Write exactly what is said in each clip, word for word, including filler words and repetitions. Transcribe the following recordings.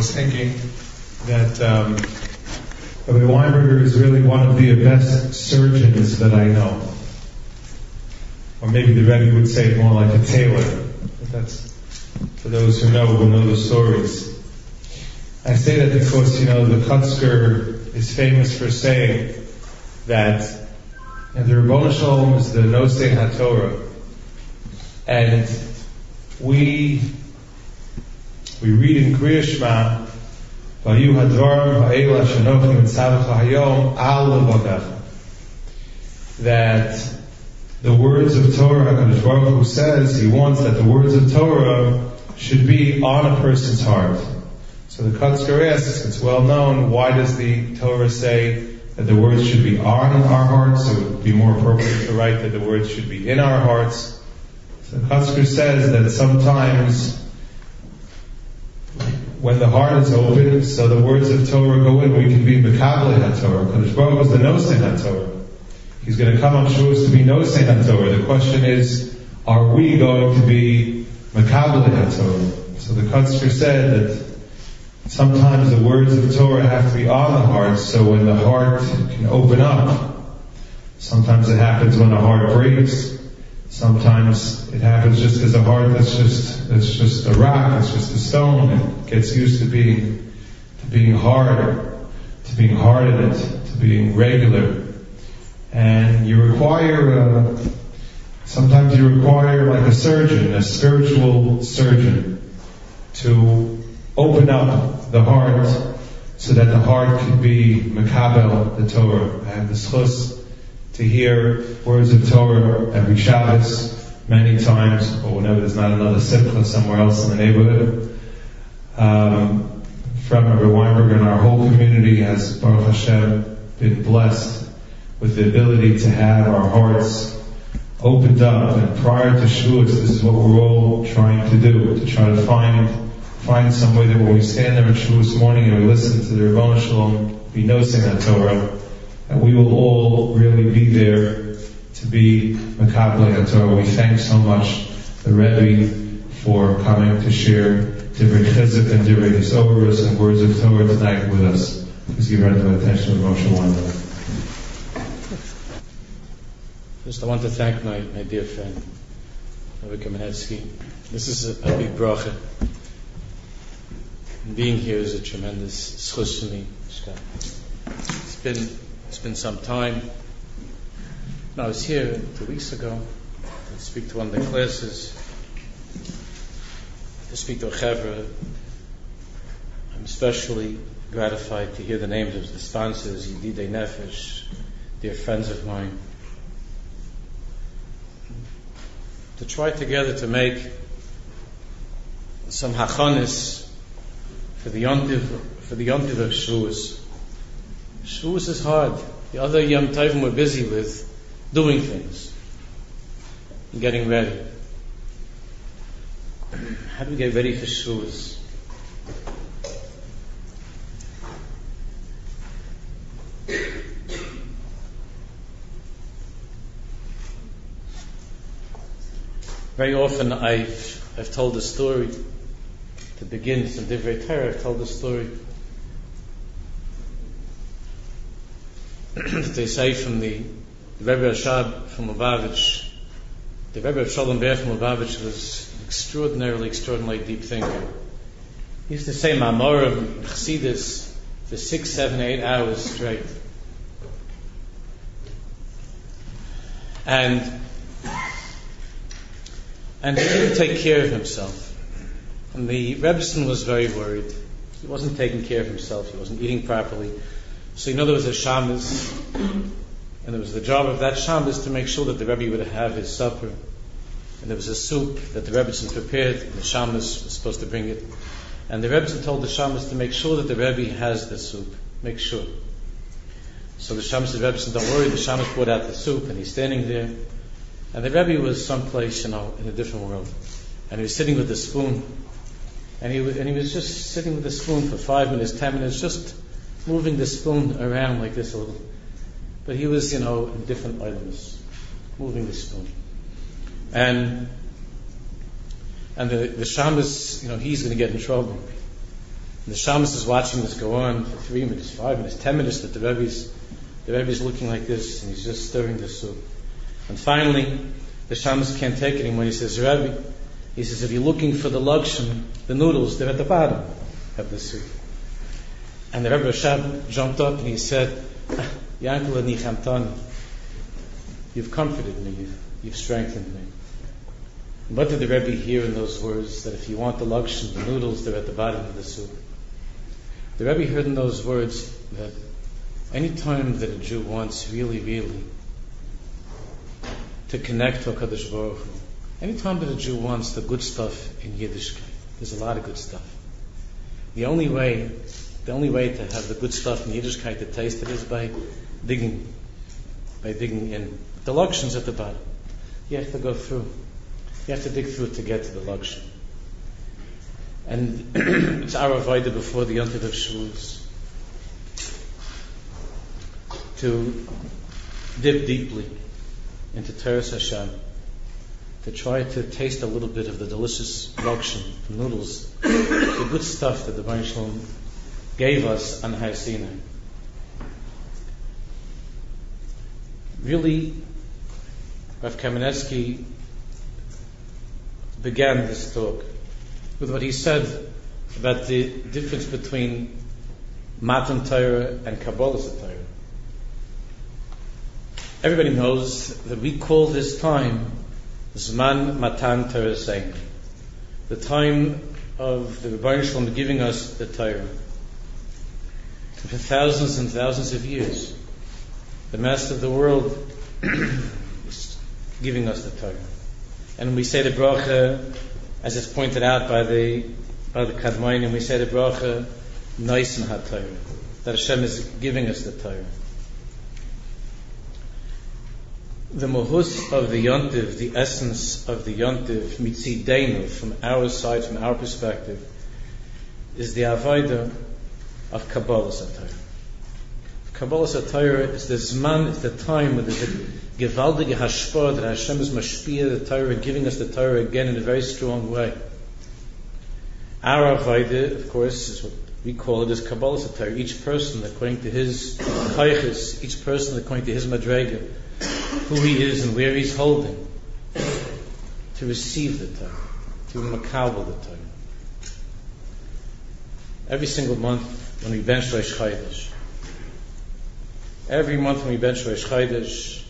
was thinking that um, Rabbi Weinberger is really one of the best surgeons that I know. Or maybe the Rebbe would say more like a tailor. But that's for those who know, who know the stories. I say that because, you know, the Kotzker is famous for saying that and the Ribono Shalom is the Nosei HaTorah. And we we read in Kriya Shema, Vayu hadvarim ha'ela shenochim etzavecha hayom al levavecha, that the words of Torah, HaKadosh Baruch Hu says, He wants that the words of Torah should be on a person's heart. So the Kotzker asks, it's well known, why does the Torah say that the words should be on our hearts? So it would be more appropriate to write that the words should be in our hearts. So the Kotzker says that sometimes when the heart is open, so the words of Torah go in, we can be Mekabel HaTorah. HaKadosh Baruch Hu is the Nosei HaTorah. He's going to come on Shavuos to be Nosei HaTorah. The question is, are we going to be Mekabel HaTorah? So the Kotzker said that sometimes the words of Torah have to be on the heart, so when the heart can open up. Sometimes it happens when the heart breaks. Sometimes it happens just because a heart that's just that's just a rock, it's just a stone. It gets used to being to being hard, to being hardened, to being regular. And you require, uh, sometimes you require like a surgeon, a spiritual surgeon, to open up the heart so that the heart can be Mekabel the Torah. I have the schus to hear words of Torah every Shabbos, many times, or whenever there's not another simcha somewhere else in the neighborhood. Um, from Rabbi Weinberger, and our whole community has, Baruch Hashem, been blessed with the ability to have our hearts opened up. And prior to Shavuos, this is what we're all trying to do, to try to find find some way that when we stand there on Shavuos morning and we listen to the Ribono Shalom, we know Simchat Torah, and we will all really be there to be Mekabel HaTorah. We thank so much the Rebbe for coming to share Divrei Chizuk and Divrei Hisoros and words of Torah tonight with us. Please give our attention to Moshe Weinberg. First, I want to thank my, my dear friend, Rabbi Kamenetsky. This is a, a big bracha. And being here is a tremendous schus for me. It's been it's been some time. I was here two weeks ago to speak to one of the classes, to speak to a chevra. I'm especially gratified to hear the names of the sponsors, Yedidei Nefesh, dear friends of mine, to try together to make some hachanis for the yontiv for the yontiv of Shavuos. Shavuos is hard. The other Yom Tovim we're busy with doing things and getting ready. How do we get ready for Shavuos? Very often I've I've told a story to begin some Divrei Torah. I've told a story that they say from the, the Rebbe Rashab from Lubavitch. The Rebbe of Shalom Ber from Lubavitch was an extraordinarily, extraordinarily deep thinker. He used to say Ma'amor of Chassidus for six, seven, eight hours straight. And And he didn't take care of himself. And the Rebbetzin was very worried. He wasn't taking care of himself. He wasn't eating properly. So you know there was a shabbos, and it was the job of that shabbos to make sure that the Rebbe would have his supper. And there was a soup that the Rebbetzin prepared, and the shabbos was supposed to bring it. And the Rebbetzin told the shabbos to make sure that the Rebbe has the soup. Make sure. So the shabbos said, Rebbetzin, don't worry. The shabbos brought out the soup, and he's standing there. And the Rebbe was someplace, you know, in a different world. And he was sitting with a spoon. And he was, and he was just sitting with the spoon for five minutes, ten minutes, just moving the spoon around like this a little. But he was, you know, in different items, moving the spoon. And and the, the shabbos, you know, he's going to get in trouble. And the shamus is watching this go on for three minutes, five minutes, ten minutes, that the Rebbe's, the Rebbe's looking like this, and he's just stirring the soup. And finally, the shamus can't take it anymore. He says, Rebbe, he says, if you're looking for the lukshin, the noodles, they're at the bottom of the soup. And the Rebbe Rashab jumped up and he said, Yankel Nichamtani, you've comforted me, you've, you've strengthened me. What did the Rebbe hear in those words? That if you want the lukshin, the noodles, they're at the bottom of the soup. The Rebbe heard in those words that any time that a Jew wants really, really to connect to HaKadosh Baruch Hu, any time that a Jew wants the good stuff in Yiddishkeit, there's a lot of good stuff. The only way, the only way to have the good stuff in Yiddishkeit to taste it is by digging, by digging in. The lukshin's at the bottom. You have to go through. You have to dig through to get to the lukshin. And it's our avodah before the Yontif of Shavuos to dip deeply into Teres Hashem, to try to taste a little bit of the delicious lukshin, the noodles, the good stuff that the Baruch Shalom gave us on Har Sinai. Really, Rav Kamenetsky began this talk with what he said about the difference between Matan Torah and Kabbalas Torah. Everybody knows that we call this time Zman Matan Torah Sein, the time of the Rebbeinu Shalom giving us the Torah. For thousands and thousands of years, the Master of the world is giving us the Torah. And we say the bracha, as it's pointed out by the by the Kadmonim, we say the bracha Noisen HaTorah, that Hashem is giving us the Torah. The mohus of the Yontiv, the essence of the Yontiv, mitzideinu, from our side, from our perspective, is the avodah of Kabbalas HaTorah. Kabbalas HaTorah is the zman, it's the time where there's a gewaldige hashpah that Hashem is mashpia the Torah, giving us the Torah again in a very strong way. Our avodah, of course, is what we call it as Kabbalas HaTorah. Each person, according to his kayches, each person according to his madrega, who he is and where he's holding, to receive the Torah, to makabel the Torah. Every single month when we bench Rosh Chodesh, every month when we bench Rosh Chodesh,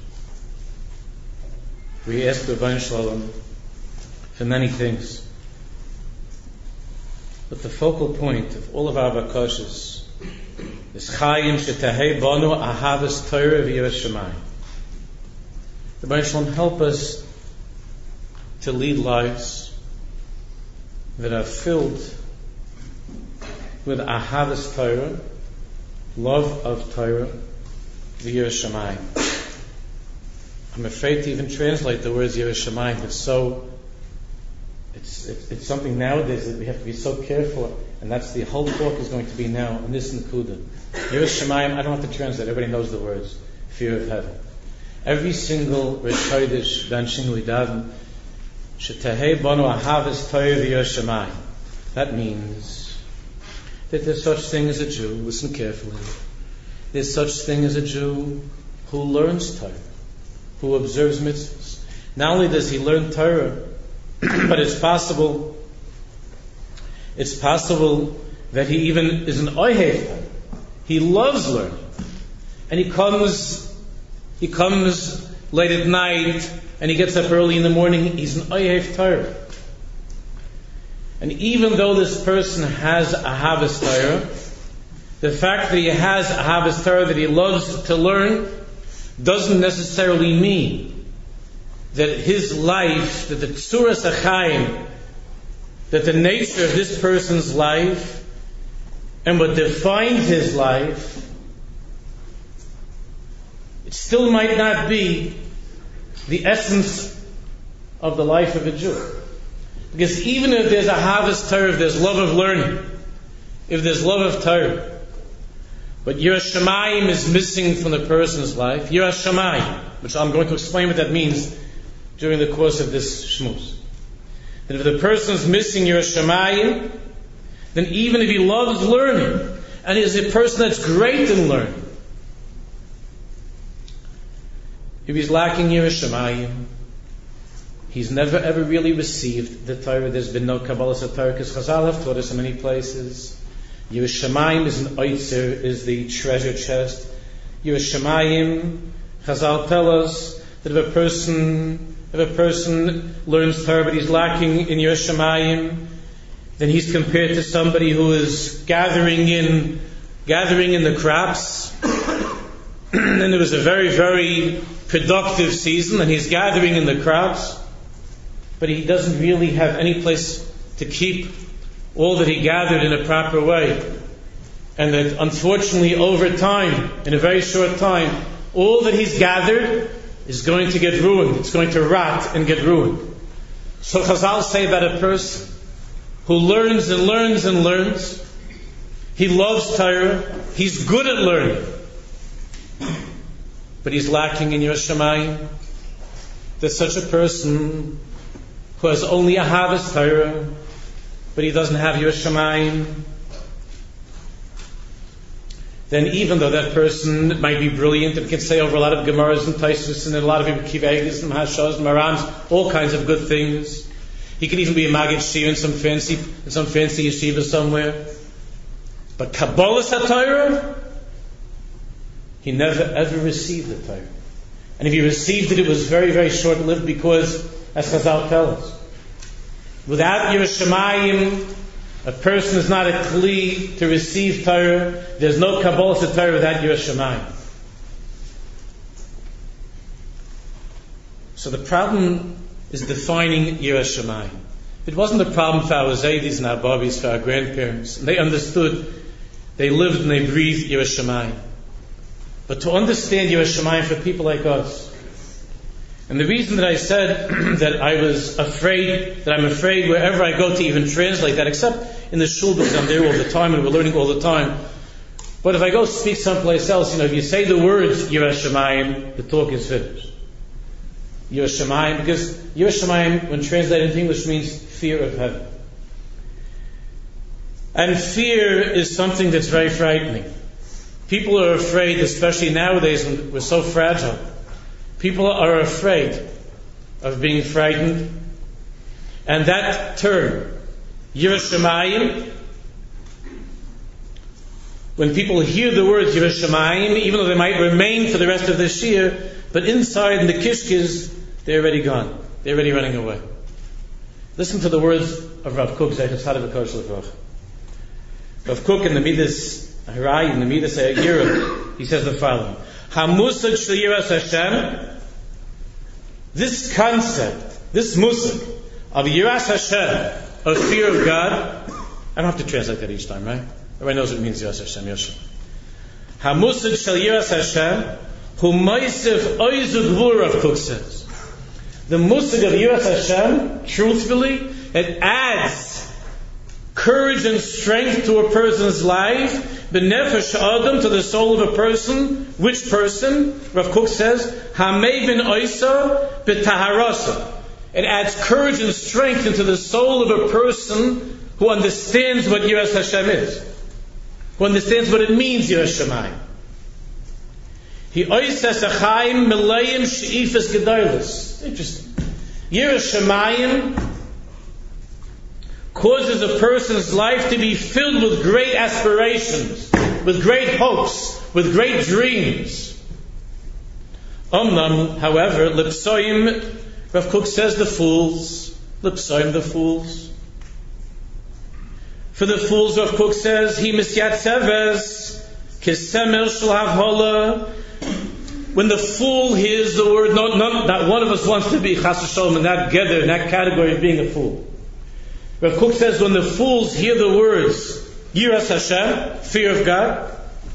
we ask the Rebbeinu Shalom for many things. But the focal point of all of our bakashas is Chayim shetahei banu ahavas Torah v'yiras Shamayim. The Rebbeinu Shalom help us to lead lives that are filled with ahavas Torah, love of Torah, v'yiras Shamayim. I'm afraid to even translate the words Yiras Shamayim. It's so, it's, it's it's something nowadays that we have to be so careful, and that's the whole talk is going to be now on this Nakuda. Yiras Shamayim, I don't have to translate, everybody knows the words. Fear of heaven. Every single Rosh Chodesh, Dan Shinu Daven, Shetahei Banu Ahavas Torah v'Yiras Shamayim. That means that there's such thing as a Jew, listen carefully, there's such thing as a Jew who learns Torah, who observes mitzvahs. Not only does he learn Torah, but it's possible, it's possible that he even is an ohev Torah. He loves learning, and he comes, he comes late at night, and he gets up early in the morning. He's an ohev Torah, and even though this person has ahavas Torah, the fact that he has ahavas Torah, that he loves to learn, doesn't necessarily mean that his life, that the tzuras achayim, that the nature of this person's life and what defines his life, it still might not be the essence of the life of a Jew. Because even if there's ahavas Torah, if there's love of learning, if there's love of Torah, but Yiras Shamayim is missing from the person's life, Yiras Shamayim, which I'm going to explain what that means during the course of this shmuz. That if the person is missing Yiras Shamayim, then even if he loves learning, and is a person that's great in learning, if he's lacking Yiras Shamayim, he's never ever really received the Torah. There's been no Kabbalah of Torah, because Chazal have taught us in many places. Yiras Shamayim is an oitzer, is the treasure chest. Yiras Shamayim, Chazal tell us that if a person, if a person learns Torah but he's lacking in Yiras Shamayim, then he's compared to somebody who is gathering in, gathering in the crops. And it was a very, very productive season, and he's gathering in the crops, but he doesn't really have any place to keep all that he gathered in a proper way. And that unfortunately over time, in a very short time, all that he's gathered is going to get ruined. It's going to rot and get ruined. So Chazal say that a person who learns and learns and learns, he loves Torah, he's good at learning, but he's lacking in Yiras Shamayim. There's such a person who has only a Ahavas Torah, but he doesn't have Yiras Shamayim. Then even though that person might be brilliant and can say over a lot of Gemaras and Taisus and a lot of Kivegas and Hashas and Marams, all kinds of good things. He could even be a Magid Shir in some fancy, in some fancy yeshiva somewhere. But Kabbalah HaTorah, he never ever received the Torah. And if he received it, it was very, very short-lived, because, as Chazal tell us, without Yiras Shamayim, a person is not a kli to receive Torah. There's no Kabbalah Torah without Yiras Shamayim. So the problem is defining Yiras Shamayim. It wasn't a problem for our Zaydis and our Babis, for our grandparents. And they understood, they lived and they breathed Yiras Shamayim. But to understand Yiras Shamayim for people like us, and the reason that I said that I was afraid, that I'm afraid wherever I go to even translate that, except in the shul, because I'm there all the time and we're learning all the time. But if I go speak someplace else, you know, if you say the words Yiras Shamayim, the talk is finished. Yiras Shamayim, because Yiras Shamayim, when translated into English, means fear of heaven. And fear is something that's very frightening. People are afraid, especially nowadays when we're so fragile. People are afraid of being frightened. And that term, Yiras Shamayim, when people hear the word Yiras Shamayim, even though they might remain for the rest of this year, but inside in the kishkes, they're already gone. They're already running away. Listen to the words of Rav Kook, Zaychus Hadav HaKosh L'Vrach. Rav Kook in the Midas Harai, in the Midas Ha'ira, he says the following: HaMusag Shel Yiras Hashem, this concept, this musag of Yiras Hashem, of fear of God, I don't have to translate that each time, right? Everybody knows what it means, Yiras Hashem, Yosha. HaMusag Shel Yiras Hashem, Hu Moisef Oizu Gvur, Rav Kook says. The musag of Yiras Hashem, truthfully, it adds courage and strength to a person's life, b'nefesh adam, to the soul of a person. Which person? Rav Kook says, hamevin oisa b'taharasa. It adds courage and strength into the soul of a person who understands what Yiras Hashem is, who understands what it means, Yiras Shamayim. He oisas achaim melayim she'ifas gedolos. Interesting. Yiras Shamayim causes a person's life to be filled with great aspirations, with great hopes, with great dreams. Omnam, however, lipsoim, Rav Kook says the fools, lipsoim the fools. For the fools, Rav Kook says, he misyatzeves, kisemel shel havhola. When the fool hears the word, no, no, not one of us wants to be chas v'sholom in that gather, in that category of being a fool. Rav Kook says when the fools hear the words Yiras Hashem, fear of God,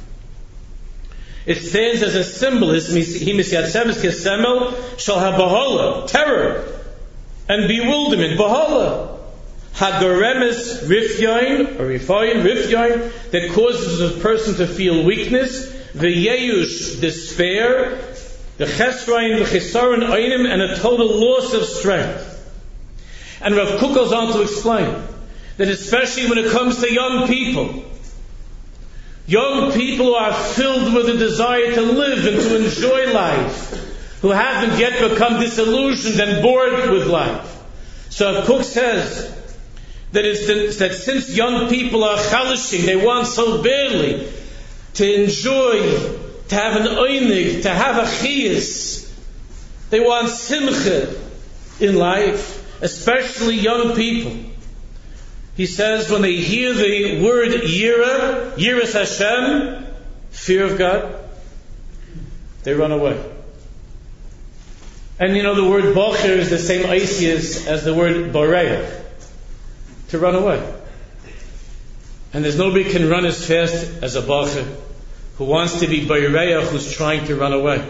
it stands as a symbol. He misyatzeves kesemel shel habahola, terror and bewilderment. Bahola, hagoremes rifyoin or rifoyin rifyoin, that causes a person to feel weakness. V'yeyush, despair. The chesroin v'chisaron oinim, and a total loss of strength. And Rav Kook goes on to explain that especially when it comes to young people, young people who are filled with a desire to live and to enjoy life, who haven't yet become disillusioned and bored with life. So Kook says that, it's the, that since young people are chalishing, they want so badly to enjoy, to have an oinig, to have a chiyas. They want simcha in life, especially young people. He says when they hear the word yira, yiras Hashem, fear of God, they run away. And you know the word bocher is the same isis as the word boreach, to run away. And there's nobody can run as fast as a bocher who wants to be boreach, who's trying to run away.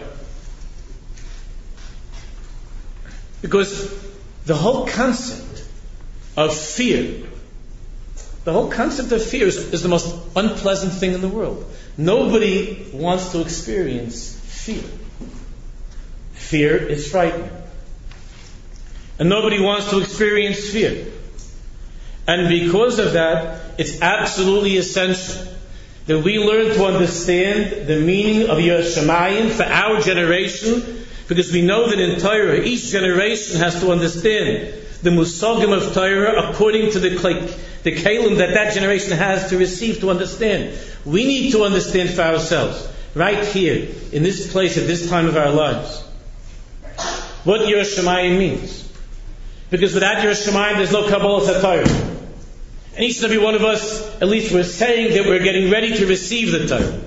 Because the whole concept of fear, the whole concept of fear is, is the most unpleasant thing in the world. Nobody wants to experience fear. Fear is frightening. And nobody wants to experience fear. And because of that, it's absolutely essential that we learn to understand the meaning of Yiras Shamayim for our generation, because we know that in Torah, each generation has to understand the musagim of Torah according to the, the kalim that that generation has to receive to understand. We need to understand for ourselves, right here, in this place, at this time of our lives, what Yiras Shamayim means. Because without Yiras Shamayim, there's no Kabbalah HaTorah. And each and every one of us, at least we're saying that we're getting ready to receive the Torah.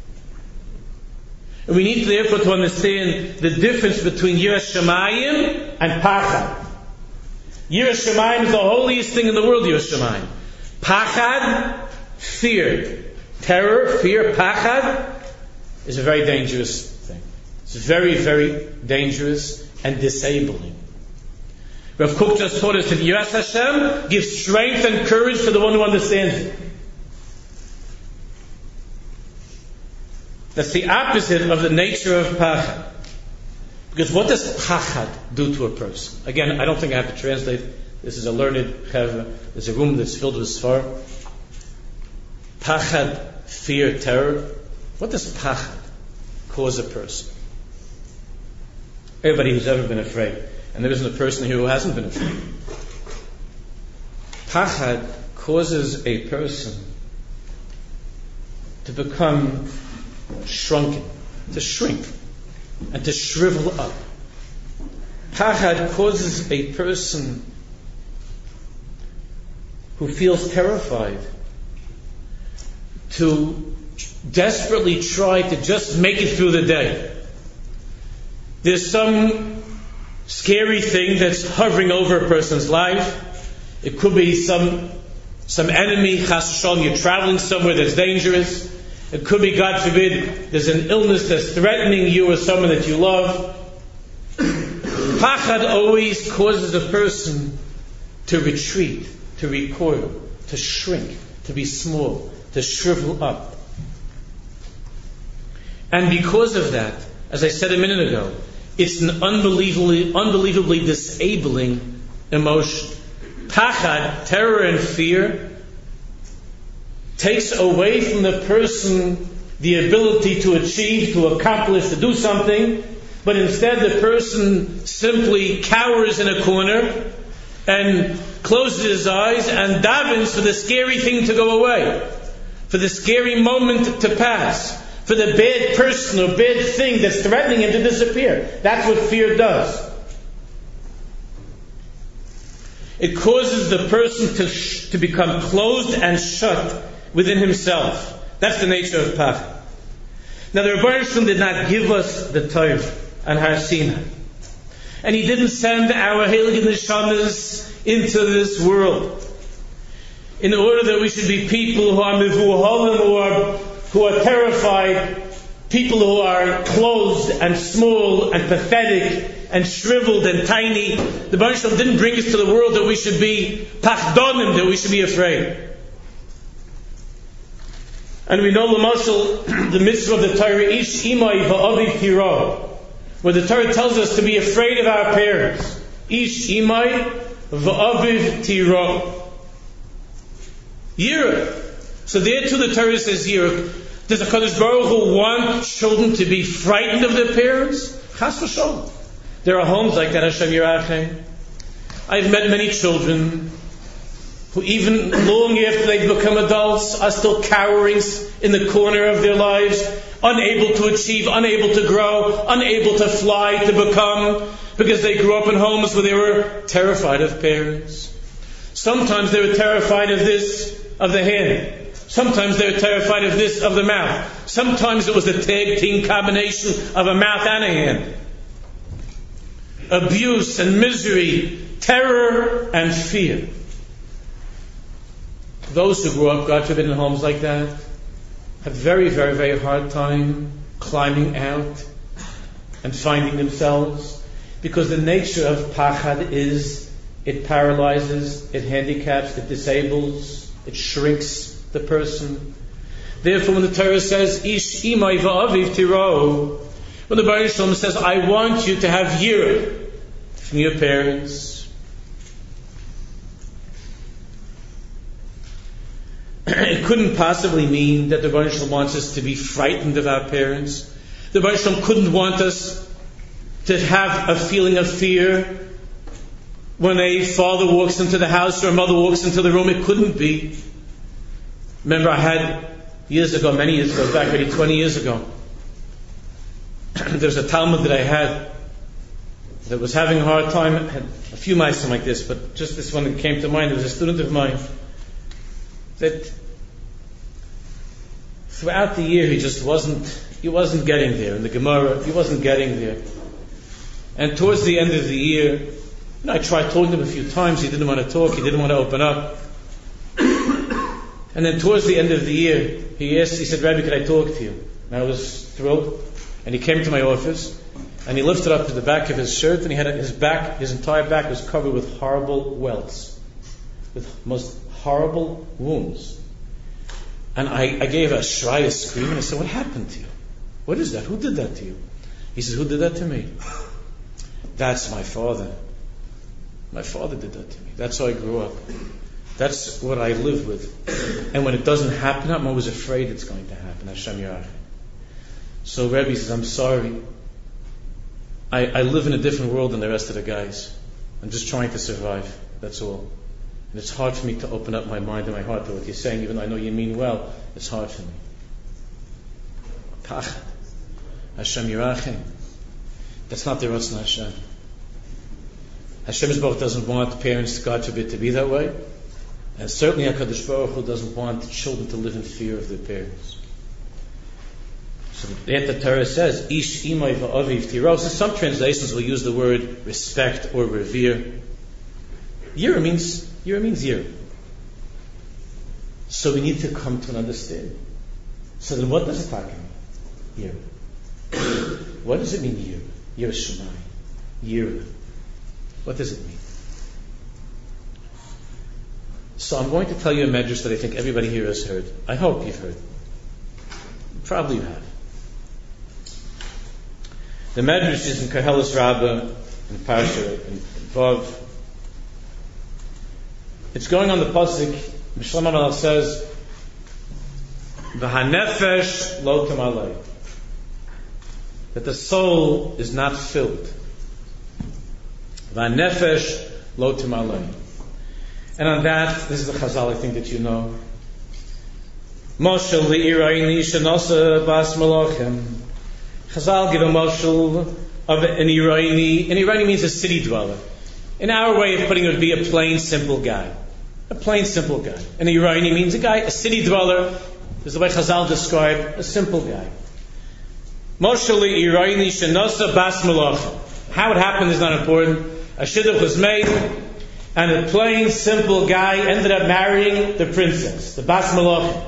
And we need therefore to understand the difference between Yiras Shamayim and Pachad. Yiras Shamayim is the holiest thing in the world, Yiras Shamayim. Pachad, fear. Terror, fear, Pachad, is a very dangerous thing. It's very, very dangerous and disabling. Rav Kook just taught us that Yiras Hashem gives strength and courage for the one who understands it. That's the opposite of the nature of Pachad. Because what does Pachad do to a person? Again, I don't think I have to translate. This is a learned chevra. There's a room that's filled with sfar. Pachad, fear, terror. What does Pachad cause a person? Everybody who's ever been afraid. And there isn't a person here who hasn't been afraid. Pachad causes a person to become shrunken, to shrink, and to shrivel up. Pachad causes a person who feels terrified to desperately try to just make it through the day. There's some scary thing that's hovering over a person's life. It could be some some enemy, chas v'shalom, you're traveling somewhere that's dangerous. It could be, God forbid, there's an illness that's threatening you or someone that you love. Pachad always causes a person to retreat, to recoil, to shrink, to be small, to shrivel up. And because of that, as I said a minute ago, it's an unbelievably, unbelievably disabling emotion. Pachad, terror and fear, takes away from the person the ability to achieve, to accomplish, to do something, but instead the person simply cowers in a corner and closes his eyes and davens for the scary thing to go away, for the scary moment to pass, for the bad person or bad thing that's threatening him to disappear. That's what fear does. It causes the person to sh- to become closed and shut within himself. That's the nature of Pachad. Now the Rebbeinu Shalom did not give us the Torah on Har Sinai. And He didn't send our Heilige Neshamas into this world in order that we should be people who are mevuhalim, who are, who are terrified, people who are closed and small and pathetic and shriveled and tiny. The Rebbeinu Shalom didn't bring us to the world that we should be pachdonim, that we should be afraid. And we know l'mashal, the mitzvah of the Torah, ish imay va'aviv tiro, where the Torah tells us to be afraid of our parents. Ish imay va'aviv tiro. Yira. So there too the Torah says Yira. Does the HaKadosh Baruch Hu want children to be frightened of their parents? Chas v'sholom. There are homes like that, Hashem Yirachem. I've met many children who even long after they become adults are still cowering in the corner of their lives, unable to achieve, unable to grow, unable to fly, to become, because they grew up in homes where they were terrified of parents. Sometimes they were terrified of this, of the hand. Sometimes they were terrified of this, of the mouth. Sometimes it was a tag team combination of a mouth and a hand. Abuse and misery, terror and fear. Those who grew up, God forbid, in homes like that, have very, very, very hard time climbing out and finding themselves, because the nature of pachad is it paralyzes, it handicaps, it disables, it shrinks the person. Therefore, when the Torah says, Ish imay va'aviv tiro, when the Baruch Shalom says, I want you to have yirah from your parents, it couldn't possibly mean that the Baruch Shalom wants us to be frightened of our parents. The Baruch Shalom couldn't want us to have a feeling of fear when a father walks into the house or a mother walks into the room. It couldn't be. Remember, I had years ago, many years ago, back maybe twenty years ago, there was a Talmud that I had that was having a hard time. I had a few mice like this, but just this one that came to mind. There was a student of mine that throughout the year he just wasn't he wasn't getting there. In the Gemara, he wasn't getting there. And towards the end of the year, you know, I tried talking to him a few times. He didn't want to talk. He didn't want to open up. And then towards the end of the year, he asked, he said, Rabbi, could I talk to you? And I was thrilled. And he came to my office, and he lifted up to the back of his shirt, and he had his back, his entire back was covered with horrible welts, with most horrible wounds. And I, I gave a shraya scream, and I said, what happened to you? What is that? Who did that to you? He said, who did that to me? That's my father. My father did that to me. That's how I grew up. That's what I live with. And when it doesn't happen, I'm always afraid it's going to happen. Hashem Yirachem. So Rebbe says, I'm sorry. I, I live in a different world than the rest of the guys. I'm just trying to survive. That's all. And it's hard for me to open up my mind and my heart to what you're saying, even though I know you mean well. It's hard for me. Pachad. Hashem Yirachem. That's not the Ratzon Hashem. Hashem's Baruch doesn't want parents, God forbid, to be that way. And certainly HaKadosh Baruch Hu doesn't want children to live in fear of their parents. So that the Torah says, Ish imay va'aviv tiro. So some translations will use the word respect or revere. Yira means, Yira means yira. So we need to come to an understanding. So then what does it mean? Yira. What does it mean, yira? Yira Shemai. Yira. What does it mean? So I'm going to tell you a medrash that I think everybody here has heard. I hope you've heard. Probably you have. The medrash is in Koheles Rabbah, in Parsha, in Vav. It's going on the pasuk. Shlomo Melech says, "V'hanefesh lo tamalei," that the soul is not filled. V'hanefesh lo tamalei. And on that, this is the Chazal I think that you know. Moshel li'irayni shenasa bas malachim. Chazal give a moshel of an irayni. An irayni means a city dweller. In our way of putting it, would be a plain, simple guy. A plain, simple guy. An irayni means a guy, a city dweller. This is the way Chazal described a simple guy. Moshel li'irayni shenasa bas malachim. How it happened is not important. A shidduch was made, and a plain, simple guy ended up marrying the princess, the Bas Malachim.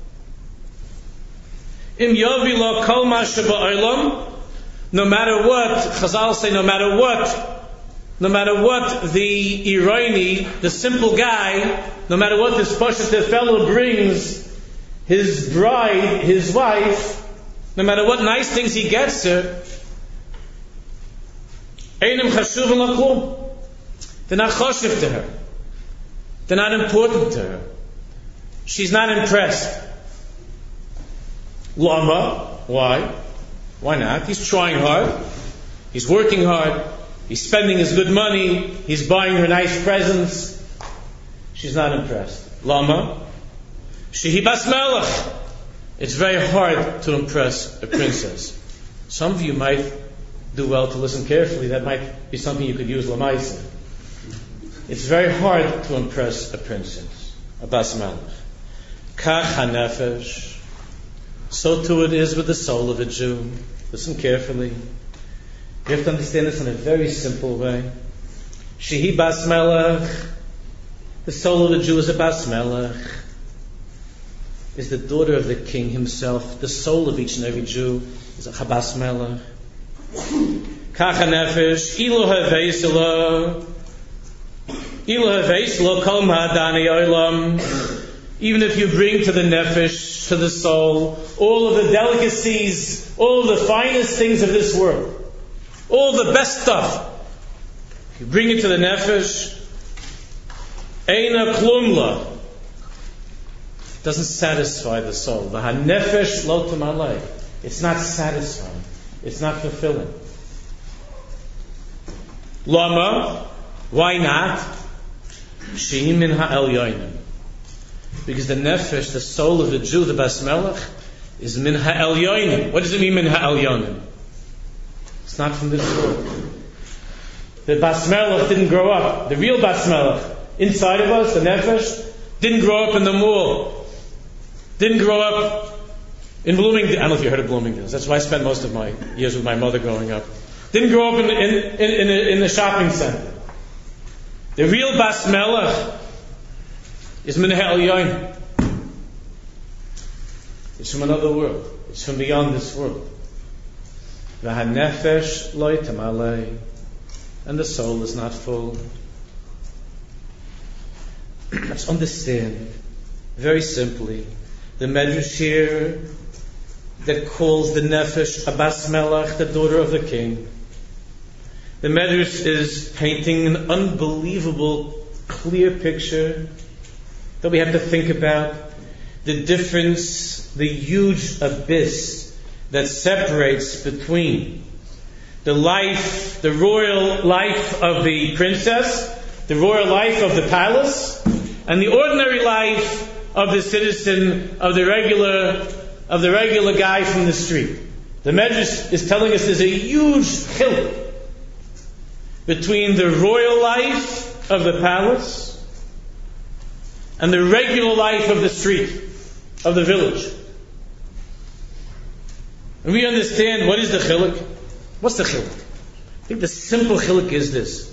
Im yavi lo kol ma sheba'olam, no matter what, Chazal say, no matter what, no matter what the Irani, the simple guy, no matter what this Pashat fellow brings, his bride, his wife, no matter what nice things he gets her, Einim chashuvim laklum. They're not choshev to her. They're not important to her. She's not impressed. Lama, why? Why not? He's trying hard. He's working hard. He's spending his good money. He's buying her nice presents. She's not impressed. Lama, shehi bas melech. It's very hard to impress a princess. Some of you might do well to listen carefully. That might be something you could use lamaisa. It's very hard to impress a princess, a bas melech. Kach hanefesh. So too it is with the soul of a Jew. Listen carefully. You have to understand this in a very simple way. Shehi bas melech. The soul of a Jew is a bas melech. Is the daughter of the king himself. The soul of each and every Jew is a bas melech. Kach hanefesh. Ilu haveisela. Ilu haveisela kol ma'adani olam. Even if you bring to the nefesh, to the soul, all of the delicacies, all of the finest things of this world, all the best stuff, you bring it to the nefesh, eina klumla, doesn't satisfy the soul. The hanefesh lo tamalei. It's not satisfying. It's not fulfilling. Lama, why not? Shehi min ha'elyonim. Because the nefesh, the soul of the Jew, the bas melech, is min ha'elyonim. What does it mean, min ha'elyonim? It's not from this world. The bas melech didn't grow up. The real bas melech, inside of us, the nefesh, didn't grow up in the mall. Didn't grow up in Bloomingdale. I don't know if you heard of Bloomingdale's. That's why I spent most of my years with my mother growing up. Didn't grow up in, in, in, in, in the shopping center. The real bas melech is min ha'elyonim. It's from another world. It's from beyond this world. V'hanefesh lo tamalei. And the soul is not full. Let's understand very simply the medrash here that calls the nefesh a bas melech, the daughter of the king. The medrash is painting an unbelievable, clear picture that we have to think about. The difference, the huge abyss that separates between the life, the royal life of the princess, the royal life of the palace, and the ordinary life of the citizen, of the regular, of the regular guy from the street. The Medrash is telling us there's a huge chiluk between the royal life of the palace and the regular life of the street, of the village. And we understand what is the chiluk. What's the chiluk? I think the simple chiluk is this.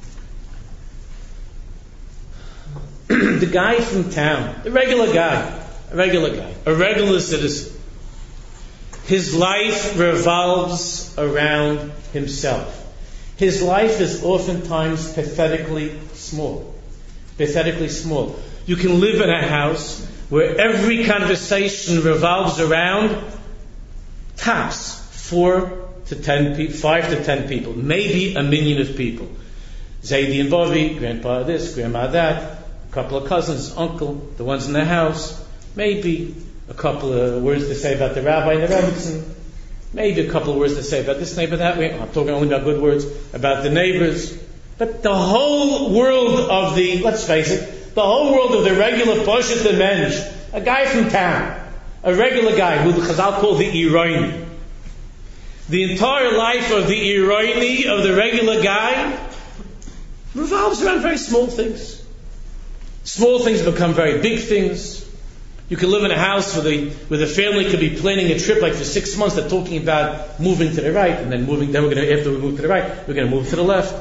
The guy from town, the regular guy, a regular guy, a regular citizen, his life revolves around himself. His life is oftentimes pathetically small. Pathetically small. You can live in a house where every conversation revolves around tops four to ten people, five to ten people, maybe a million of people. Zaidi and Bovi, grandpa this, grandma that, a couple of cousins, uncle, the ones in the house, maybe a couple of words to say about the rabbi and the rebbitzin, maybe a couple of words to say about this neighbor, that way. I'm talking only about good words, about the neighbors. But the whole world of the, let's face it, the whole world of the regular Poshet the Mensch, a guy from town, a regular guy who the Chazal call the Ironi. The entire life of the Ironi, of the regular guy, revolves around very small things. Small things become very big things. You can live in a house where the, where the family could be planning a trip like for six months. They're talking about moving to the right, and then moving, then we're going to, after we move to the right, we're going to move to the left.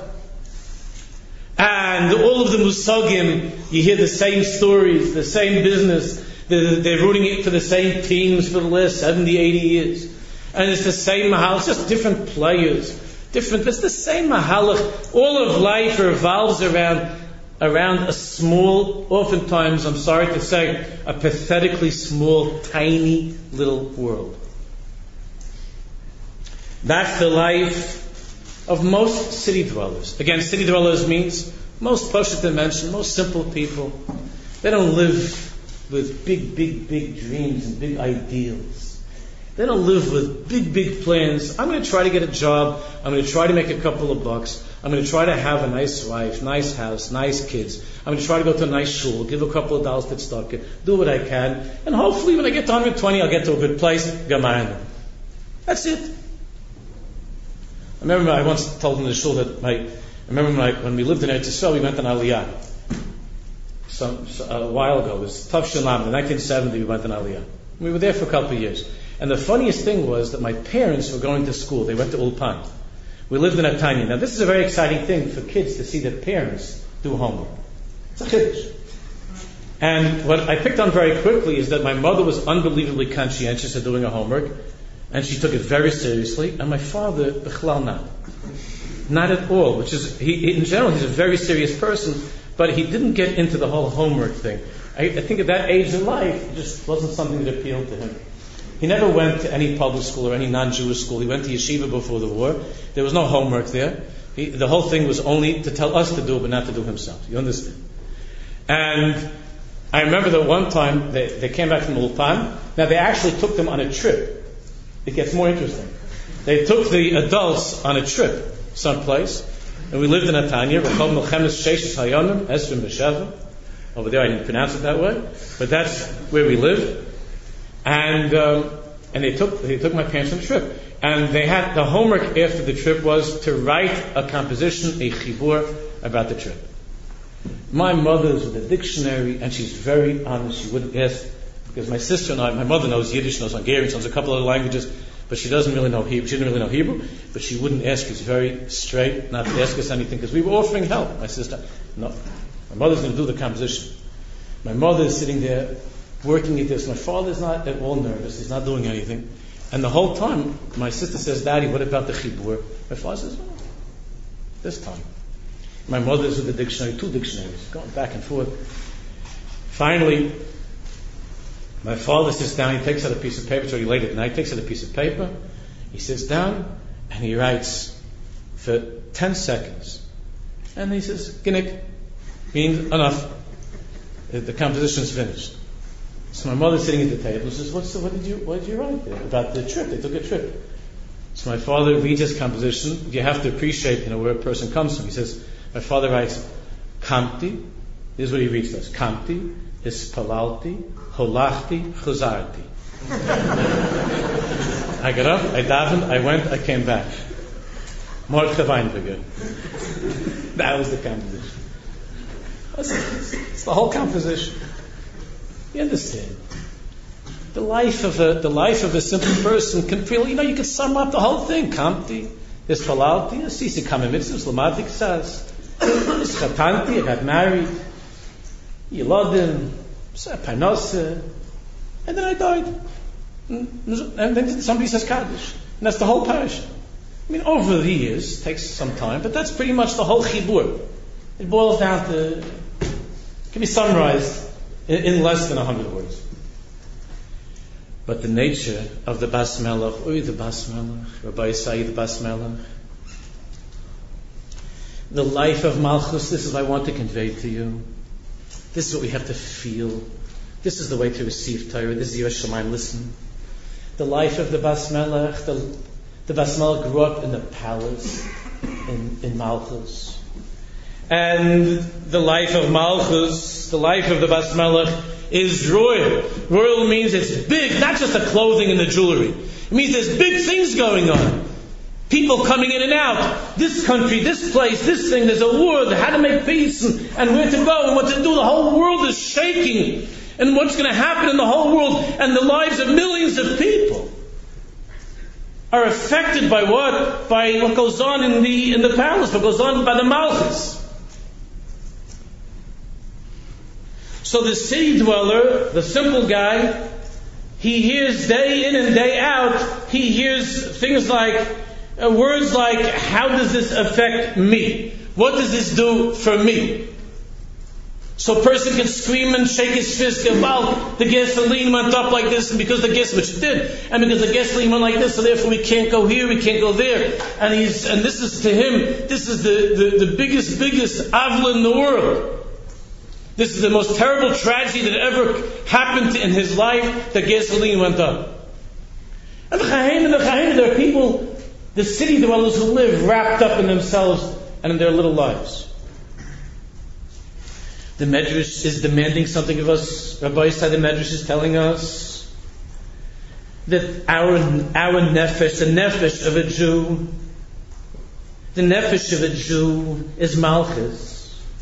And all of the musagim, you hear the same stories, the same business. They're, they're rooting it for the same teams for the last seventy, eighty years. And it's the same mahal, it's just different players. Different, it's the same mahalach. All of life revolves around, around a small, oftentimes, I'm sorry to say, a pathetically small, tiny little world. That's the life of most city dwellers. Again, city dwellers means most Poshet dimension, most simple people. They don't live with big, big, big dreams and big ideals. They don't live with big, big plans. I'm going to try to get a job. I'm going to try to make a couple of bucks. I'm going to try to have a nice wife, nice house, nice kids. I'm going to try to go to a nice shul, give a couple of dollars to tzedakah, do what I can, and hopefully when I get to one hundred twenty, I'll get to a good place. Gamayim. That's it. I remember I once told in the shul that my, I remember my, when we lived in Eretz Yisrael, we went on Aliyah. Some, a while ago, it was Tavshin Lamed, in nineteen seventy, we went on Aliyah. We were there for a couple of years. And the funniest thing was that my parents were going to school. They went to Ulpan. We lived in Netanya. Now, this is a very exciting thing for kids to see their parents do homework. It's a chiddush. And what I picked on very quickly is that my mother was unbelievably conscientious of doing her homework, and she took it very seriously. And my father, b'chlal not, not at all. Which is, he, in general, he's a very serious person, but he didn't get into the whole homework thing. I, I think at that age in life, it just wasn't something that appealed to him. He never went to any public school or any non-Jewish school. He went to yeshiva before the war. There was no homework there. He, the whole thing was only to tell us to do it, but not to do himself. You understand? And I remember that one time they, they came back from Ulpan. Now they actually took them on a trip. It gets more interesting. They took the adults on a trip someplace, and we lived in Netanya. Over there, I didn't pronounce it that way, but that's where we lived. And um, and they took they took my parents on a trip, and they had the homework after the trip was to write a composition, a chibur about the trip. My mother's with a dictionary, and she's very honest. She wouldn't ask, because my sister and I, my mother knows Yiddish, knows Hungarian, knows a couple other languages, but she doesn't really know Hebrew. She didn't really know Hebrew, but she wouldn't ask. She's very straight, not to ask us anything, because we were offering help. My sister, no, my mother's going to do the composition. My mother is sitting there working at this. My father's not at all nervous. He's not doing anything. And the whole time, my sister says, Daddy, what about the chibur? My father says, oh, this time. My mother's with the dictionary, two dictionaries, going back and forth. Finally, my father sits down, he takes out a piece of paper, it's already late at night, takes out a piece of paper, he sits down, and he writes for ten seconds. And he says, Ginnik, means enough. The composition's finished. So my mother's sitting at the table, says, What's the, what did you what did you write there? About the trip. They took a trip. So my father reads his composition. You have to appreciate, you know, where a person comes from. He says, my father writes, Kamti. This is what he reads to us. Kamti, Ispalalti, Holachti, Chuzarti. I got up, I davened, I went, I came back. Mordechai Weinberger. That was the composition. It's, it's the whole composition. You understand? The life of a the life of a simple person can feel, you know, you can sum up the whole thing. Kamti, Ispalalti, Sisi Kamimitzvus, Lamatik says, Ischatanti, I got married, Yilodim, Parnasa, and then I died. And then somebody says Kaddish. And that's the whole parish. I mean, over the years, it takes some time, but that's pretty much the whole chibur. It boils down to, it can be summarized in, in less than a hundred words. But the nature of the Bas Melech, Uri the Bas Melech, Rabbi Yisai the Bas Melech, the life of Malchus, this is what I want to convey to you. This is what we have to feel. This is the way to receive Torah. This is Yiras Shamayim. Listen. The life of the Bas Melech, the, the Bas Melech grew up in the palace in, in Malchus. And the life of Malchus, the life of the Bas Melech, is royal. Royal means it's big, not just the clothing and the jewelry. It means there's big things going on. People coming in and out. This country, this place, this thing, there's a war, how to make peace, and, and where to go, and what to do. The whole world is shaking. And what's going to happen in the whole world, and the lives of millions of people are affected by what? By what goes on in the in the palace, what goes on by the Malchus. So the city dweller, the simple guy, he hears day in and day out, he hears things like, uh, words like, how does this affect me? What does this do for me? So a person can scream and shake his fist, and, well, the gasoline went up like this, and because the gas, which it did, and because the gasoline went like this, so therefore we can't go here, we can't go there. And he's, and this is to him, this is the, the, the biggest, biggest avla in the world. This is the most terrible tragedy that ever happened in his life, that Ger Salim went up. And the Chaim and the Chaim, there are people, the city dwellers who live wrapped up in themselves and in their little lives. The Medrash is demanding something of us. Rabbi Yisrael, the Medrash is telling us that our, our nefesh, the nefesh of a Jew, the nefesh of a Jew is Malchus.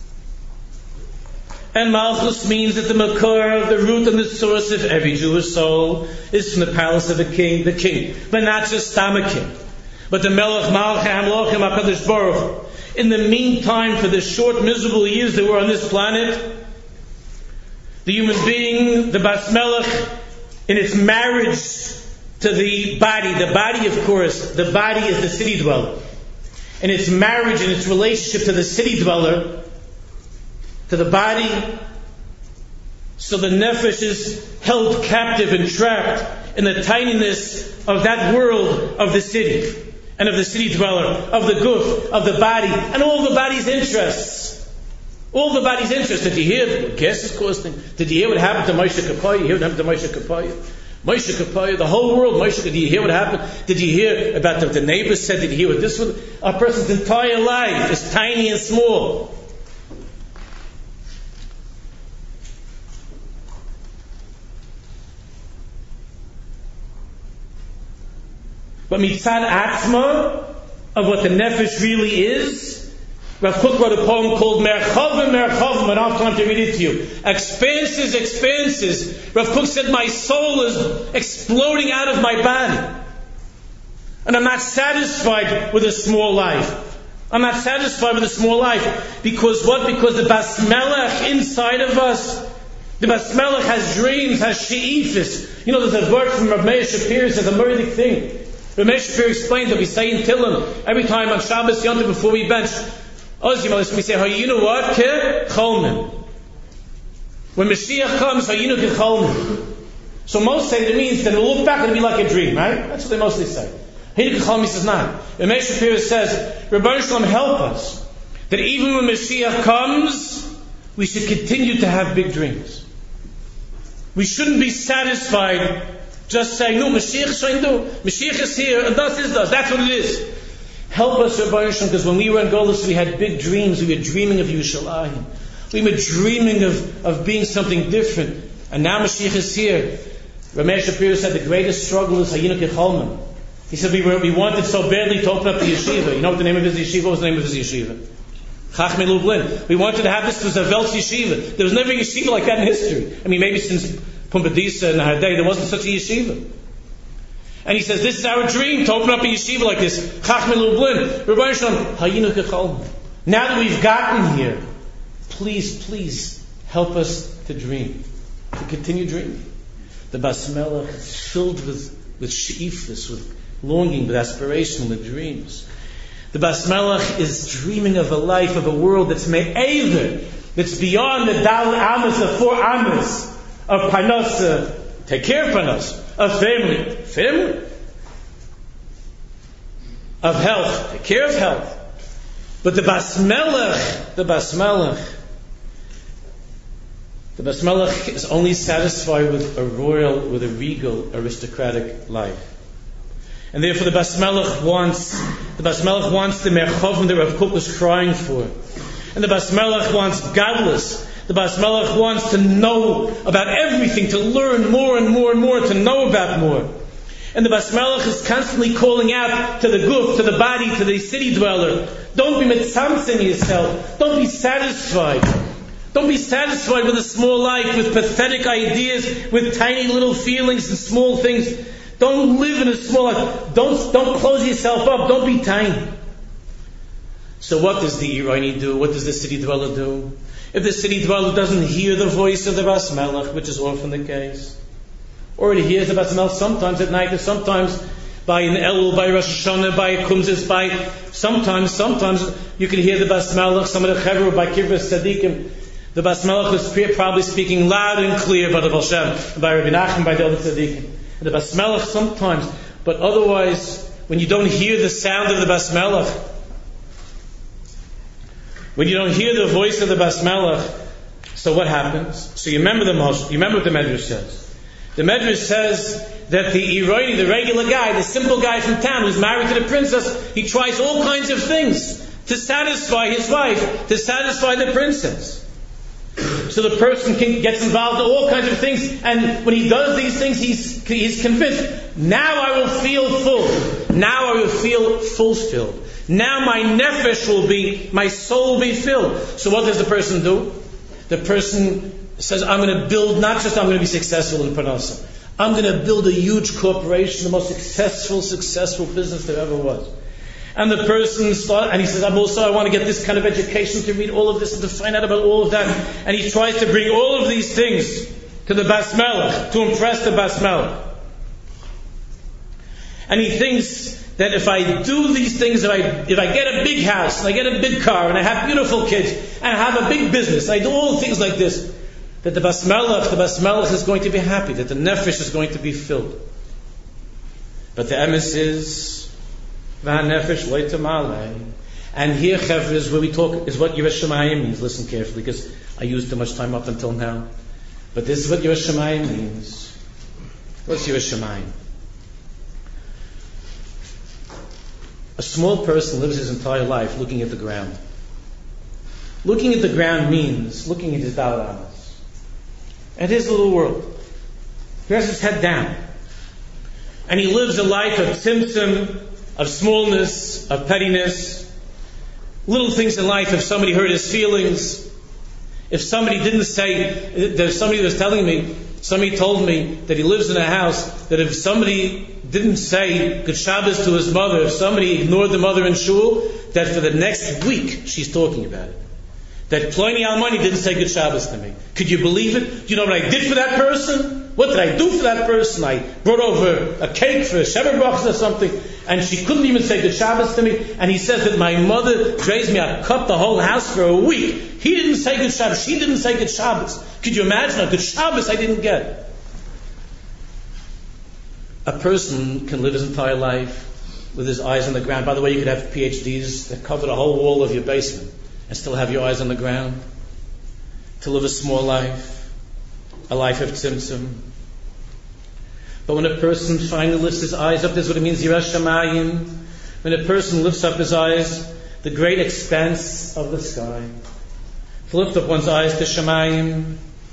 And Malchus means that the makor, the root and the source of every Jewish soul is from the palace of the king, the king. But not just Stam a king, but the Melech Malchei Hamlochim HaKadosh Baruch Hu. In the meantime, for the short, miserable years that were on this planet, the human being, the Bas Melech, in its marriage to the body, the body, of course, the body is the city dweller. In its marriage and its relationship to the city dweller, to the body, so the nefesh is held captive and trapped in the tininess of that world of the city, and of the city dweller, of the guf, of the body, and all the body's interests. All the body's interests. Did you hear? Guess is costing. Did you hear what happened to Moshe Kapaya? You hear what happened to Moshe Kapaya? Moshe Kapaya, the whole world. Moshe, did you hear what happened? Did you hear about the, the neighbors said? Did you hear what this was? A person's entire life is tiny and small. But mitzad atzma, of what the nefesh really is, Rav Kook wrote a poem called Merchavim, Merchavim, I don't have time to read it to you. Expanses, expanses. Rav Kook said, my soul is exploding out of my body. And I'm not satisfied with a small life. I'm not satisfied with a small life. Because what? Because the Bas Melech inside of us, the Bas Melech has dreams, has she'ifis. You know, there's a word from Rav Meir Shapir, says a murdic thing. Rav Meir Shapir explains that we say in Tillim, every time on Shabbos Yom Tov before we bench, Ozim, we say, oh, you know what? Ke cholmen. When Mashiach comes, oh, you know ke cholmen. So most say that it means that it'll look back and it'll be like a dream, right? That's what they mostly say. Hinu ke cholmen says not. Rav Meir Shapir says, Rebbeinu Shalom, help us, that even when Mashiach comes, we should continue to have big dreams. We shouldn't be satisfied just saying, no, Mashiach should do. Mashiach is here, and thus is thus. That's what it is. Help us, Rebbeinu Shalom, because when we were in Golus, we had big dreams. We were dreaming of Yerushalayim. We were dreaming of, of being something different. And now Mashiach is here. Rav Meir Shapiro said the greatest struggle is Hayinu Kecholman. He said we were we wanted so badly to open up the yeshiva. You know what the name of his yeshiva? What was the name of his yeshiva? Chachmei Lublin. We wanted to have this as a Welsh yeshiva. There was never a yeshiva like that in history. I mean, maybe since Pumbedisa and Hadei, there wasn't such a yeshiva. And he says, this is our dream, to open up a yeshiva like this. Chachmei Lublin. Rebbeinu Shalom, Hayinu Kecholman. Now that we've gotten here, please, please help us to dream, to continue dreaming. The Bas Melech is filled with with she'ifas, with longing, with aspiration, with dreams. The Bas Melech is dreaming of a life, of a world that's me'ever, that's beyond the Dal Amas, the four Amas of Panos, uh, take care of Panos, of family, family, of health, take care of health. But the Bas Melech, the Bas Melech, the Bas Melech is only satisfied with a royal, with a regal, aristocratic life. And therefore the Bas Melech wants, the Bas Melech wants the Merchavim that Rav Kook was crying for. And the Bas Melech wants godless. The Bas Melech wants to know about everything, to learn more and more and more, to know about more. And the Bas Melech is constantly calling out to the guf, to the body, to the city dweller. Don't be mitzamtzim yourself. Don't be satisfied. Don't be satisfied with a small life, with pathetic ideas, with tiny little feelings and small things. Don't live in a small life. Don't, don't close yourself up. Don't be tiny. So what does the Irani do? What does the city dweller do? If the city dweller doesn't hear the voice of the Bas Melech, which is often the case, or he hears the Bas Melech sometimes at night, or sometimes by an Elul, by Rosh Hashanah, by Kumzis, by sometimes, sometimes you can hear the Bas Melech, some of the Chevra, by Kibbutz Tzadikim. The Bas Melech was probably speaking loud and clear by the Baal Shem, by Rabbi Nachman, by the other Tzadikim. And the Bas Melech sometimes, but otherwise, when you don't hear the sound of the Bas Melech, when you don't hear the voice of the Bas Melech, So what happens? So you remember the Moshe, you remember what the Medrash says. The Medrash says that the Ironi, the regular guy, the simple guy from town who's married to the princess, he tries all kinds of things to satisfy his wife, to satisfy the princess. So the person can, gets involved in all kinds of things, and when he does these things, he's, he's convinced, now I will feel full. Now I will feel fulfilled. Now my nefesh will be, my soul will be filled. So what does the person do? The person says, I'm going to build, not just I'm going to be successful in Parnasa. I'm going to build a huge corporation, the most successful, successful business there ever was. And the person starts, and he says, I'm also, I want to get this kind of education to read all of this and to find out about all of that. And he tries to bring all of these things to the Bas Melech, to impress the Bas Melech. And he thinks that if I do these things, if I, if I get a big house, and I get a big car, and I have beautiful kids, and I have a big business, and I do all things like this, that the Bas Melech, the Bas Melech is going to be happy, that the Nefesh is going to be filled. But the emes is, V'hanefesh lo tamale. And here, Chevra, is where we talk, is what Yiras Shamayim means. Listen carefully, because I used too much time up until now. But this is what Yiras Shamayim means. What's Yiras Shamayim? A small person lives his entire life looking at the ground. Looking at the ground means looking at his dalamas, at his little world. He has his head down. And he lives a life of tzimtzum, of smallness, of pettiness, little things in life. If somebody hurt his feelings, if somebody didn't say, there's somebody was telling me, somebody told me that he lives in a house that if somebody didn't say Good Shabbos to his mother, if somebody ignored the mother in shul, that for the next week she's talking about it. That Ploini Almani didn't say Good Shabbos to me. Could you believe it? Do you know what I did for that person? What did I do for that person? I brought over a cake for a Shever Brachas or something, and she couldn't even say Good Shabbos to me. And he says that my mother raised me, I cut the whole house for a week. He didn't say Good Shabbos. She didn't say Good Shabbos. Could you imagine a Good Shabbos I didn't get? A person can live his entire life with his eyes on the ground. By the way, you could have P H Ds that cover the whole wall of your basement and still have your eyes on the ground. To live a small life, a life of tzimtzum. But when a person finally lifts his eyes up, this is what it means, Yiras Shamayim. When a person lifts up his eyes, the great expanse of the sky. To lift up one's eyes to Shamayim.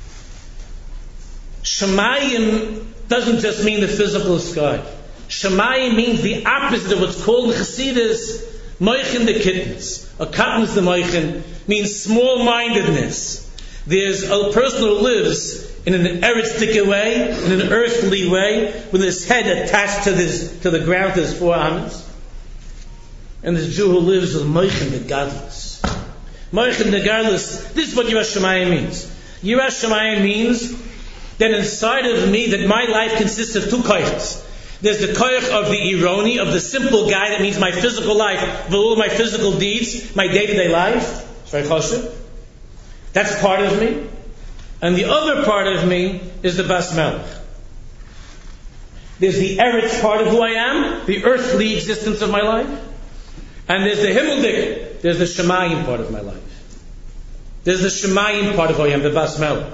Shamayim doesn't just mean the physical sky. Shamayim means the opposite of what's called in Chassidus, Moichin the kittens. A katnus the Moichin means small-mindedness. There's a person who lives in an eretzdike way, in an earthly way, with his head attached to this, to the ground, to his forearms. And this Jew who lives with Moichin the godless. Moichin the godless. This is what Yiras Shamayim means. Yiras Shamayim means that inside of me, that my life consists of two koyches. There's the koyach of the ironi, of the simple guy, that means my physical life, all my physical deeds, my day-to-day life. It's very choshev. That's part of me. And the other part of me is the Bas Melech. There's the eretz part of who I am, the earthly existence of my life. And there's the himmeldik, there's the Shemayim part of my life. There's the Shemayim part of who I am, the Bas Melech.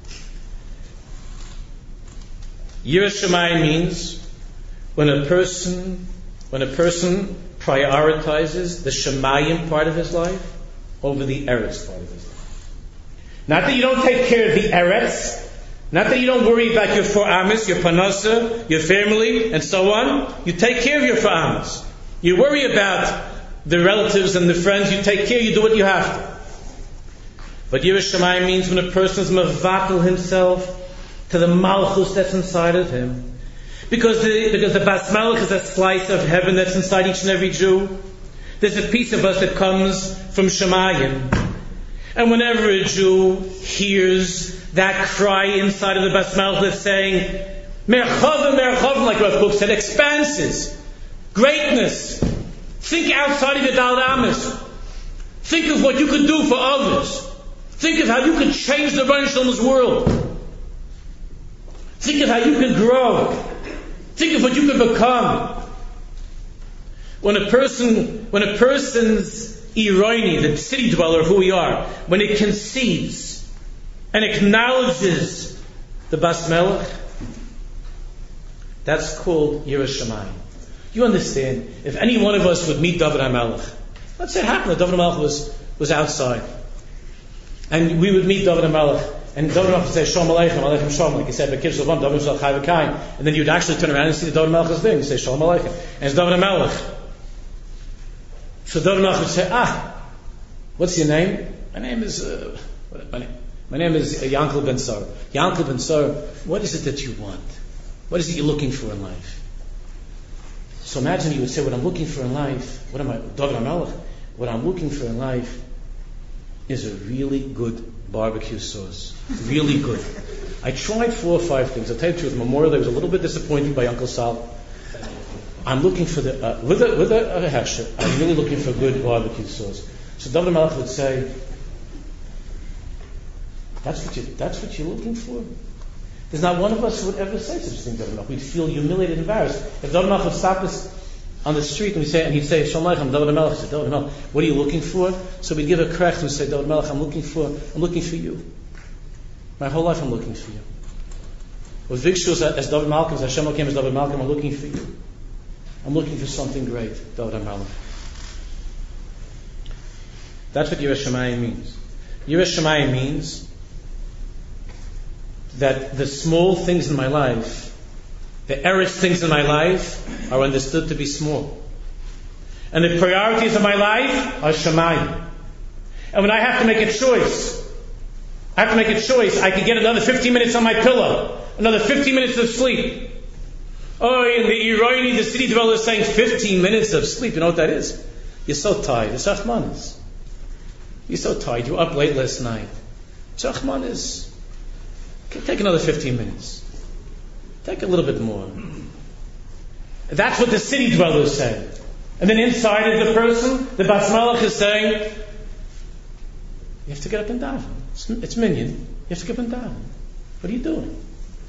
Yiras Shamayim means when a person, when a person prioritizes the Shemayim part of his life over the Eretz part of his life. Not that you don't take care of the Eretz, not that you don't worry about your foramis, your panasa, your family, and so on. You take care of your foramis. You worry about the relatives and the friends. You take care. You do what you have to. But Yiras Shamayim means when a person is mevatel himself to the malchus that's inside of him. Because the, because the Bas Melech is a slice of heaven that's inside each and every Jew. There's a piece of us that comes from Shemayim. And whenever a Jew hears that cry inside of the Bas Melech that's saying, Merchava, Merchava, like Rav Kook said, expanses, greatness. Think outside of your Dal Amis. Think of what you could do for others. Think of how you could change the Rebbeinu Shalom's world. Think of how you could grow. Think of what you could become. When a person, when a person's ironi, the city dweller, who we are, when it conceives and acknowledges the Bas Melech, that's called Yiras Shamayim. You understand, if any one of us would meet David HaMelech, let's say it happened that David HaMelech was, was outside, and we would meet David HaMelech, and David HaMelech would say, Shalom Aleichem, Aleichem Shalom, like he said, Bekir Shalom, David HaMelech Chai V'Kain, and then you'd actually turn around and see the David HaMelech is there, and you say, Shalom Aleichem, and it's David HaMelech. So David HaMelech would say, ah, what's your name? My name is, uh, my name, my name is Yankel Ben Sar. Yankel Ben Sar, what is it that you want? What is it you're looking for in life? So imagine you would say, what I'm looking for in life, what am I, David HaMelech, what I'm looking for in life is a really good barbecue sauce. Really good. I tried four or five things. I'll tell you the truth, Memorial Day was a little bit disappointing by Uncle Sal. I'm looking for the, uh, with a, with a, a hesher, I'm really looking for good barbecue sauce. So David HaMelech would say, that's what, you, that's what you're looking for? There's not one of us who would ever say such a thing to David HaMelech. We'd feel humiliated, embarrassed. If David HaMelech would stop us on the street and we say, and he'd say, Shalom Aleichem, David HaMelech. He'd say, David HaMelech, what are you looking for? So we'd give a krech and say, David HaMelech, I'm looking for, I'm looking for you. My whole life I'm looking for you. With Vikshus as David Malcolm, as Hashem came as David Malcolm, I'm looking for you. I'm looking for something great, David HaMelech. That's what Yiras Shamayim means. Yiras Shamayim means that the small things in my life, the eretz things in my life, are understood to be small. And the priorities of my life are Shamayim. And when I have to make a choice, I have to make a choice, I could get another fifteen minutes on my pillow, another fifteen minutes of sleep. Oh, in the Irani, the city dweller is saying fifteen minutes of sleep. You know what that is? You're so tired. It's Achmanis. You're so tired. You were up late last night. It's Achmanis. Take another fifteen minutes. Take a little bit more. That's what the city dwellers say. And then inside of the person, the Bas Melech is saying, you have to get up and daven. It's, it's minyan. You have to get up and daven. What are you doing?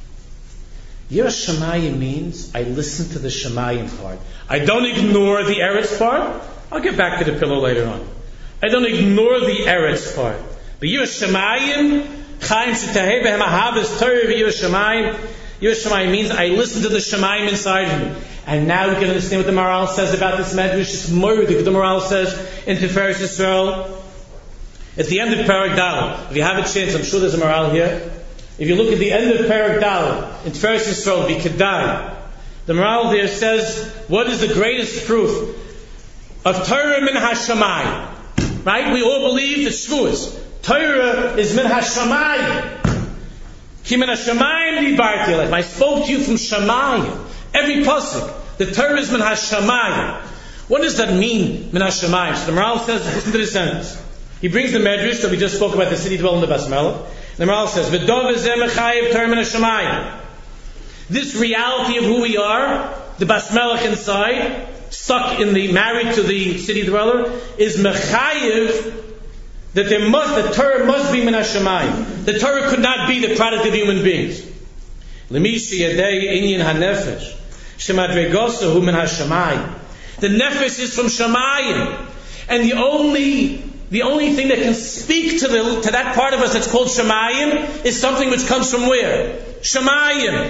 Yiras Shamayim means I listen to the Shamayim part. I don't ignore the Eretz part. I'll get back to the pillow later on. I don't ignore the Eretz part. But Yiras Shamayim, Chaim Shetahei Behem Ahavas Torah Yiras Shamayim. Yiras Shamayim means I listen to the Shamayim inside of me. And now we can understand what the Maral says about this medrash. It's Moirdik. The Maral says in Tiferes Yisrael, at the end of Perek Daled. If you have a chance, I'm sure there's a Maral here. If you look at the end of Perek Daled, in Tiferes Yisrael, B'Kedai, the Maral there says, what is the greatest proof of Torah min HaShamayim? Right? We all believe the Shvuas. Torah is min HaShamayim. Ki min HaShamayim dibarti aleichem. I spoke to you from Shamayim. Every pasuk, the Torah is min HaShamayim. What does that mean, min HaShamayim? So the Maral says, listen to the sentence. He brings the medrash that we just spoke about, the city dwelling the Bas Melech. The Maral says, "V'dov ezeh mechayev Torah min HaShamayim." This reality of who we are, the Bas Melech inside, stuck in the married to the city dweller, is mechayev that there must the Torah must be min HaShamayim. The Torah could not be the product of human beings. L'mishi yadei inyan hanefesh shemadregosahu min HaShamayim. The nefesh is from Shamayim, and the only The only thing that can speak to the to that part of us that's called Shamayim is something which comes from where? Shamayim.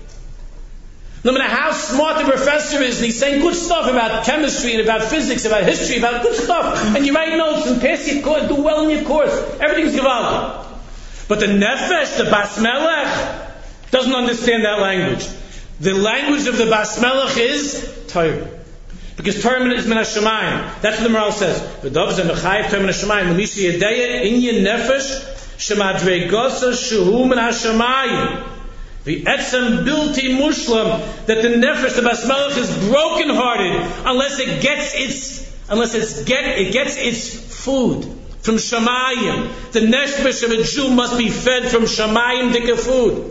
No matter how smart the professor is, and he's saying good stuff about chemistry and about physics, about history, about good stuff, and you write notes and pass your course, do well in your course, everything's gewaldig. But the nefesh, the Bas Melech, doesn't understand that language. The language of the Bas Melech is Torah. Because Torah is min HaShamayim. That's what the Maral says. V'dov zeh mechayev Torah min HaShamayim. L'mishi yedeya inyan nefesh shemadregosa shehu min HaShamayim. V'etzem bilti mushlam, that the nefesh, the Bas Melech, is broken-hearted unless it gets its unless it's get it gets its food from Shamayim. The nefesh of a Jew must be fed from Shamayim dika food.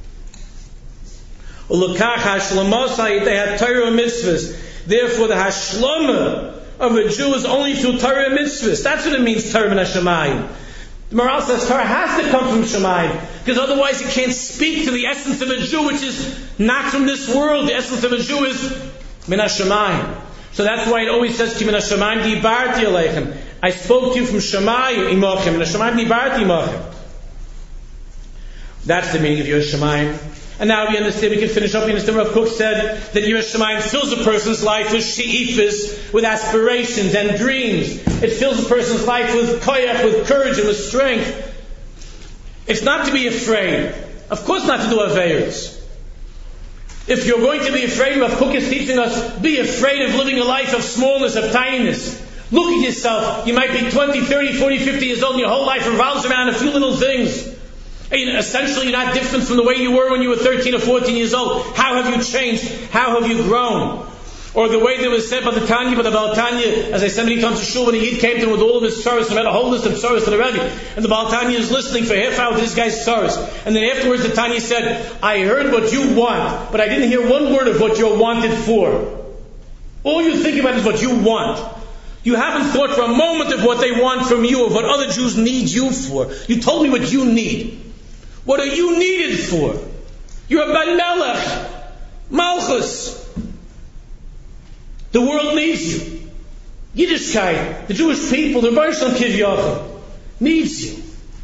Ulukach hashlamosai, they had Torah mitzvahs. Therefore, the hashlama of a Jew is only through Torah and mitzvahs. That's what it means, Torah min HaShamayim. The Maral says Torah has to come from Shamayim, because otherwise you can't speak to the essence of a Jew, which is not from this world. The essence of a Jew is min HaShamayim. So that's why it always says, Ki min HaShamayim dibarti aleichem. I spoke to you from Shamayim imochem. Min HaShamayim dibarti imochem. That's the meaning of Yiras Shamayim. And now we understand, we can finish up. We understand Rav Kook said that Yiras Shamayim fills a person's life with she'ifas, with aspirations and dreams. It fills a person's life with koyach, with courage and with strength. It's not to be afraid. Of course not to do aveiros. If you're going to be afraid, Rav Kook is teaching us, be afraid of living a life of smallness, of tininess. Look at yourself. You might be twenty, thirty, forty, fifty years old and your whole life revolves around a few little things. And essentially, you're not different from the way you were when you were thirteen or fourteen years old. How have you changed? How have you grown? Or the way that was said by the Tanya, by the Baal Tanya, as I said many times to Shul, when he came to him with all of his tzaros, and had a whole list of tzaros to the Rebbe, and the Baal Tanya is listening for half hour to this guy's tzaros. And then afterwards the Tanya said, I heard what you want, but I didn't hear one word of what you're wanted for. All you think about is what you want. You haven't thought for a moment of what they want from you, of what other Jews need you for. You told me what you need. What are you needed for? You're a Ben Melech, Malchus. The world needs you. Yiddishkeit, the Jewish people, the Rebbeinu Shalom Kivyachol, needs you.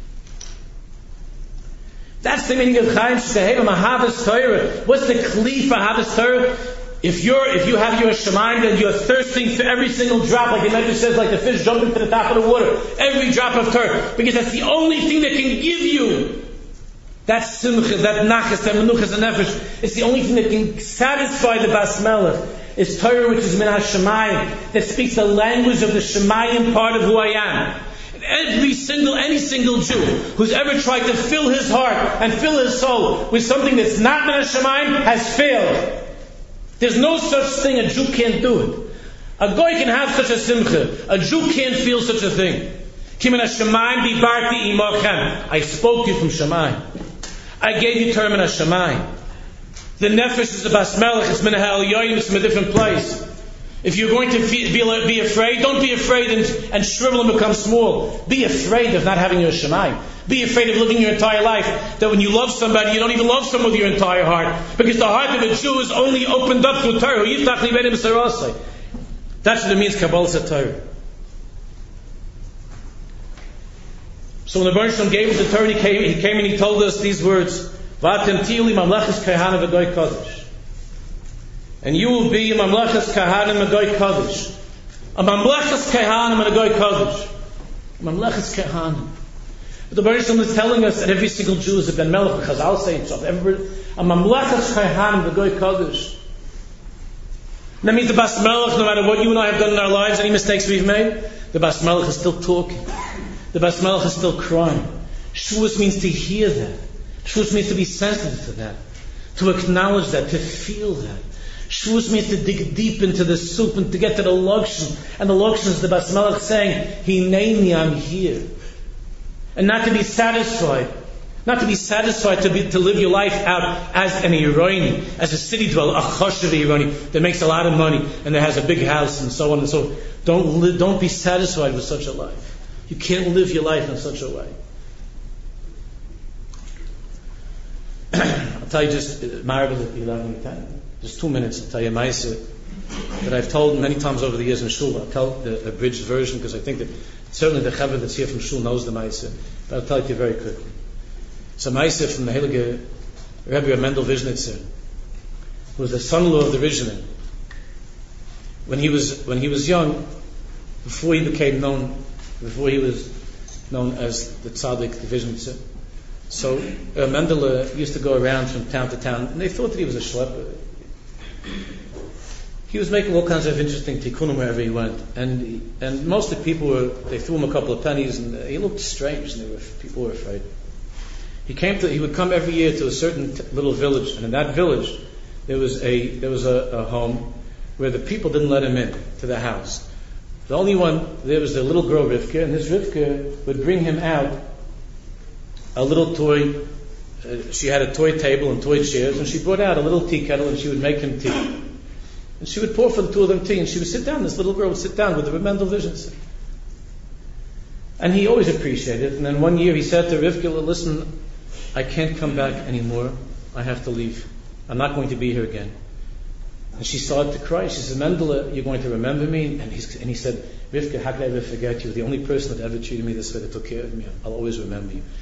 That's the meaning of Chaim Sheheva Mahavas Torah. What's the kli for Mahavas Torah? If you're, if you have your Shemayim, then you're thirsting for every single drop, like the Medrash says, like the fish jumping to the top of the water. Every drop of Torah, because that's the only thing that can give you that simcha, that nachas, that menuchas and nefesh. It's the only thing that can satisfy the Bas Melech. It's Torah which is min ha-Shemayim, that speaks the language of the Shemayim part of who I am. And every single, any single Jew who's ever tried to fill his heart and fill his soul with something that's not min ha-Shemayim has failed. There's no such thing. A Jew can't do it. A goy can have such a simcha. A Jew can't feel such a thing. Ki min ha-Shemayim bibarti imochem. I spoke to you from Shemayim. I gave you Torah min ha-Shemayim. The nefesh is the Bas Melech, it's min ha-Elyonim, it's from a different place. If you're going to be, be, be afraid, don't be afraid and, and shrivel and become small. Be afraid of not having your Shemayim. Be afraid of living your entire life, that when you love somebody, you don't even love someone with your entire heart. Because the heart of a Jew is only opened up through Torah. That's what it means, Kabbalah Torah. So when the Rebbeinu Shalom gave us the Torah, he came, he came and he told us these words, V'atem tiyuli mamlechas kahana v'goy kodesh. And you will be a mamlechas kahana v'goy kodesh. A mamlechas kahana and a goy kodesh. Mamlechas kahana. But the Rebbeinu Shalom is telling us that every single Jew is a ben melech. Chazal say himself. Everybody, a mamlechas kahana v'goy kodesh. That means the Bas Melech, no matter what you and I have done in our lives, any mistakes we've made, the Bas Melech is still talking. The Bas Melech is still crying. Shavuos means to hear that. Shavuos means to be sensitive to that, to acknowledge that, to feel that. Shavuos means to dig deep into the soup and to get to the lokshin. And the lokshin is the Bas Melech saying, Hineni, I'm here. And not to be satisfied. Not to be satisfied to be, to live your life out as an Ironi, as a city dweller, a choshev Ironi that makes a lot of money and that has a big house and so on and so forth. Don't, li- don't be satisfied with such a life. You can't live your life in such a way. I'll tell you just, just two minutes, I'll tell you a ma'aseh that I've told many times over the years in Shul. I'll tell the abridged version because I think that certainly the Chavah that's here from Shul knows the ma'aseh, but I'll tell it to you very quickly. It's a ma'aseh from the Heilige Rebbe Mendel Vishnitzer, who was the son-in-law of the Rizhiner. When he was when he was young, before he became known, before he was known as the Tzaddik, the Vishnitzer, so uh, Mendel uh, used to go around from town to town, and they thought that he was a shlepper. He was making all kinds of interesting tikkunim wherever he went, and he, and most of the people were, they threw him a couple of pennies, and uh, he looked strange, and they were, people were afraid. He came to, he would come every year to a certain t- little village, and in that village there was a there was a, a home where the people didn't let him in to the house. The only one there was the little girl Rivka, and this Rivka would bring him out a little toy. Uh, she had a toy table and toy chairs, and she brought out a little tea kettle, and she would make him tea. And she would pour for the two of them tea, and she would sit down. This little girl would sit down with the Mendel Visions. And he always appreciated it. And then one year he said to Rivka, listen, I can't come back anymore. I have to leave. I'm not going to be here again. And she started to cry. She said, Mendel, you're going to remember me? And, he's, and he said, Rivka, how could I ever forget you? The only person that ever treated me this way, that took care of me. I'll always remember you.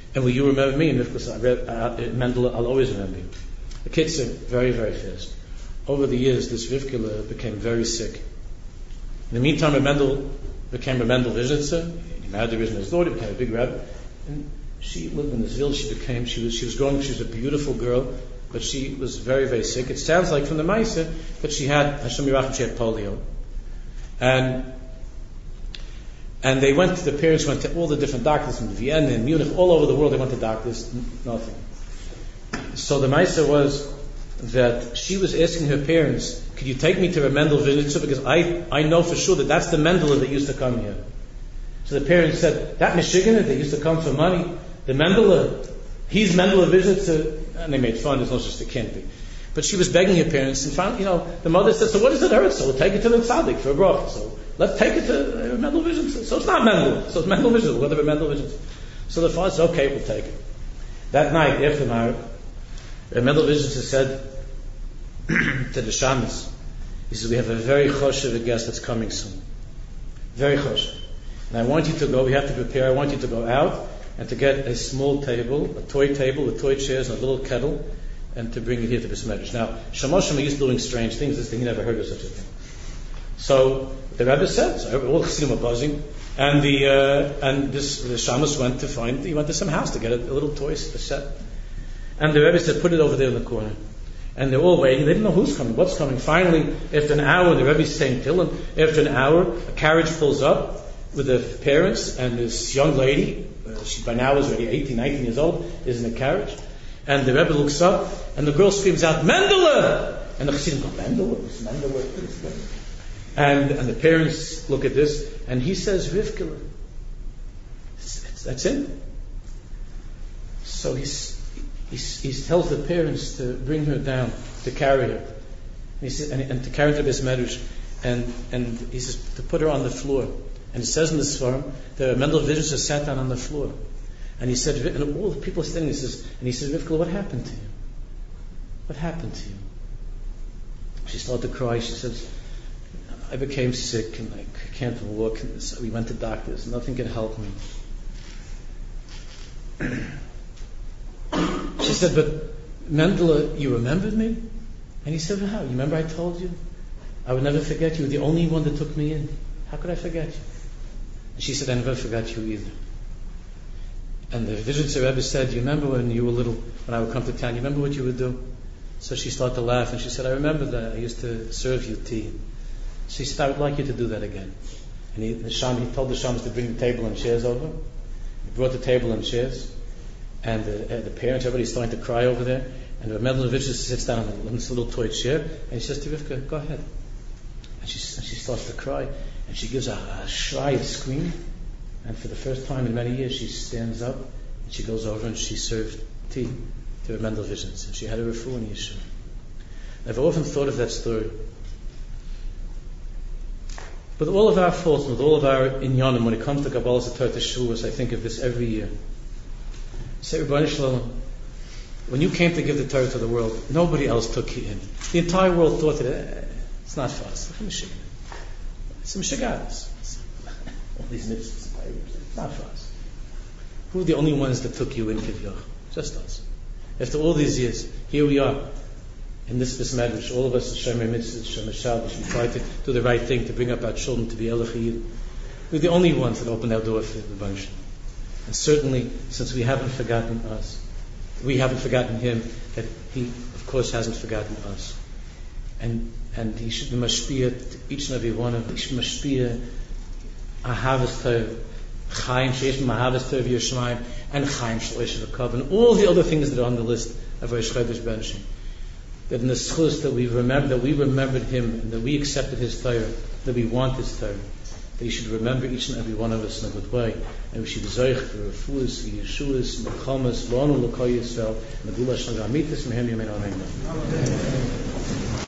And will you remember me? And Rivka said, uh, Mendele, I'll always remember you. The kids are very, very fast. Over the years, this Rivka became very sick. In the meantime, Reb Mendel became a Mendel Vizhnitzer. He married the Vizhnitz daughter, became a big rabbi. And she lived in this village. She became, she was, she was growing, she was a beautiful girl, but she was very, very sick. It sounds like from the Maisa that she had, Hashem Yirachim, she had polio. And, and they went to, the parents went to all the different doctors in Vienna and Munich, all over the world. They went to doctors, nothing. So the Maisa was that she was asking her parents, could you take me to a Mendel Vizhnitzer? Because I, I know for sure that that's the Mendel that used to come here. So the parents said, that Michiganer that used to come for money, the Mendel, he's Mendel Vizhnitzer. And they made fun, it's not just a kinti. But she was begging her parents, and finally, you know, the mother said, so what does it hurt? So we'll take it to the tzaddik for a bracha. So let's take it to uh, Mendel Vizhnitzer. So it's not Mendel, so it's Mendel Vizhnitzer, whatever Mendel Vizhnitzer. So the father said, okay, we'll take it. That night, after marriage, Mendel Vizhnitzer said to the shamas, he said, we have a very choshev guest that's coming soon. Very choshev. And I want you to go, we have to prepare, I want you to go out and to get a small table, a toy table with toy chairs and a little kettle, and to bring it here to this marriage. Now, Shamash Shema used to doing strange things, this thing, he never heard of such a thing. So the Rebbe said, so all the Chassidim were buzzing, and the uh, and this the Shamas went to find, he went to some house to get a, a little toy set. And the Rebbe said, put it over there in the corner. And they're all waiting. They didn't know who's coming, what's coming. Finally, after an hour, the Rebbe's saying Tehillim. After an hour, a carriage pulls up with the parents and this young lady. Uh, she by now is already eighteen, nineteen years old, is in the carriage. And the Rebbe looks up, and the girl screams out, Mendele! And the Chassidim go, Mendele? What's Mendele? And, and the parents look at this, and he says, Rivka. That's it. So he's He, he tells the parents to bring her down, to carry her, and, he says, and, and to carry her to this marriage, and and he says to put her on the floor. And it says in this farm that Mendel Vizhnitzer sat down on the floor, and he said, and all the people are standing. He says, and he said, Rivka, what happened to you? What happened to you? She started to cry. She says, I became sick and I can't walk. And so we went to doctors. Nothing can help me. She said, but Mendele, you remembered me? And he said, well, how? You remember I told you? I would never forget you. The only one that took me in. How could I forget you? And she said, I never forgot you either. And the Vizhnitzer Rebbe said, you remember when you were little, when I would come to town, you remember what you would do? So she started to laugh, and she said, I remember that. I used to serve you tea. She said, I would like you to do that again. And he, the Sham, he told the Shams to bring the table and chairs over. He brought the table and chairs. And the, uh, the parents, everybody's starting to cry over there. And the Mendel Vizhnitzer sits down on this little toy chair, and he says to Rivka, go ahead. And she, and she starts to cry, and she gives a, a shy, a scream. And for the first time in many years, she stands up, and she goes over and she served tea to the Mendel Vizhnitzer. And she had a refuah in Yeshua. I've often thought of that story. With all of our faults, with all of our inyanim, when it comes to Kabbalas Torah Shavuos, I think of this every year. Say, Rebbeinu Shalom, when you came to give the Torah to the world, nobody else took you in. The entire world thought that eh, it's not for us. It's a Mishigadas. All these mitzvahs, it's not for us. Who are the only ones that took you in, Kivyoch? Just us. After all these years, here we are, in this this marriage, all of us, Shomer Mitzvah, Shomer Shabbos, we try to do the right thing, to bring up our children to be Elachiyid. We're the only ones that opened our door for the bunch. And certainly, since we haven't forgotten us, we haven't forgotten him, that he, of course, hasn't forgotten us. And and he should be mashpia to each and every one of us. He should be mashpia ahavas tov, chaim sheish mahavas tov yishmaim, and chaim shloish v'kav, and all the other things that are on the list of Rosh Chodesh Benishim. That in the schus that we remember, that we remembered him, and that we accepted his Torah, that we want his Torah. That he should remember each and every one of us in a good way, and we should zeich for refuas, yeshuas, mechamas, lonu l'kol Yisrael, megula shel gamitis mehem yamin amen.